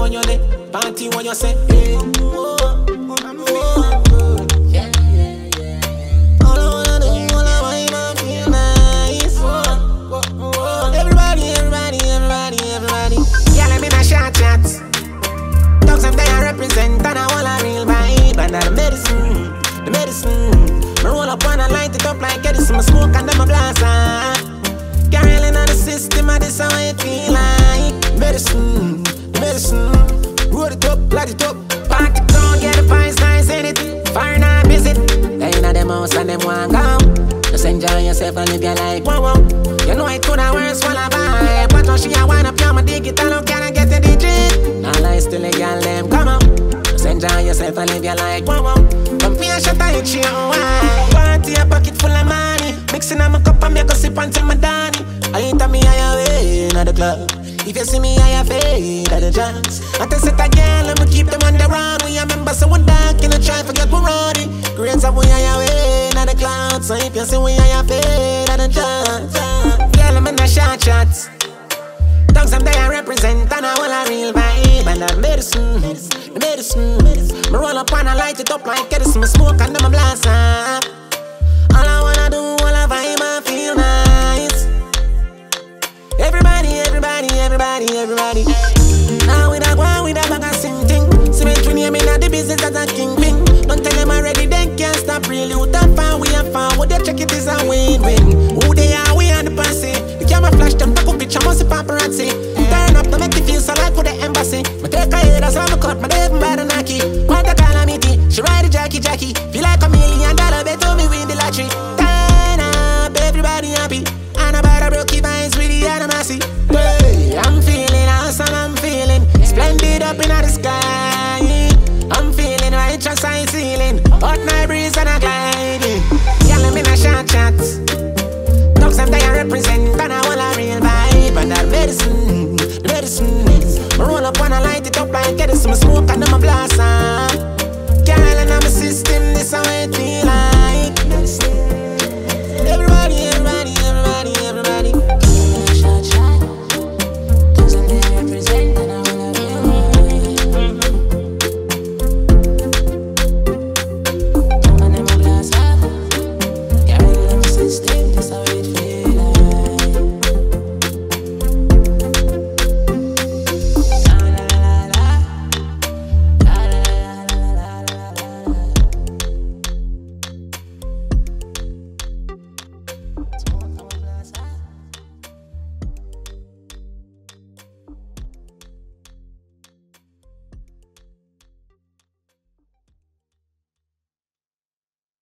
when you're there, party when you say, hey. I'm feeling good. Yeah. All I wanna do, all I want, feel nice. Everybody. Yeah, let me not shot chats. Dogs up there represent and I want a real vibe. And the medicine. Me roll up and I light it up like Edison. Me smoke and then me blast off. Carrying on the system, and this how it feel like. Medicine. Roll it up, light it up. Party down, get the vibes nice in it. Fire not visit. They in them house and them want go. Just enjoy yourself and live your life. Whoa. You know it could have worse while I vibe. But when she a wind up, you dig it, I don't care, I get the digit. All I still a girl, them come on. Just enjoy yourself and live your life. Whoa. Come here, shut up, it's your wine. Party a pocket full of money. Mixing up my cup and make a sip until my Danny. I ain't tell me I away in the club. If you see me, I fade at the chance. I tell set a girl and we keep them on the run. We are members so we dark in the try forget we rowdy. Grades of we are away in the clouds. So if you see we I fade at the chance. Girl, I'm in the short shots. Dogs them there represent and I want a real vibe. And that medicine. Me roll up and I light it up like Edison. Me smoke and then me blast off. All I wanna do, all I vibe and feel nice. Everybody. Now we da go, we da bag a sing thing. Cement when you mean at the business as a kingpin. Don't tell them already, they can't stop really. Who that far, we are far. What they check it is a win-win. Who they are, we on the passy. The camera flash them, take a picture, must be paparazzi. Turn up to make you feel so like with the embassy. Me take a head, that's how me cut, my day even by the Nike. What a calamity, she ride the Jackie. Feel like $1 million, bet to me win the lottery. Turn up, everybody happy. And about a broke vines with the animacy. Hey, I'm feeling awesome, I'm feeling splendid up in the sky. I'm feeling righteous, I'm ceiling hot night breeze and a gliding. Yeah, let me not short chats. Dogs them there represent and I want a real vibe. And that medicine. Me roll up and I light it up like Edison. Me smoke and then me blast off. Girl, and I'm a system, this how it feel like.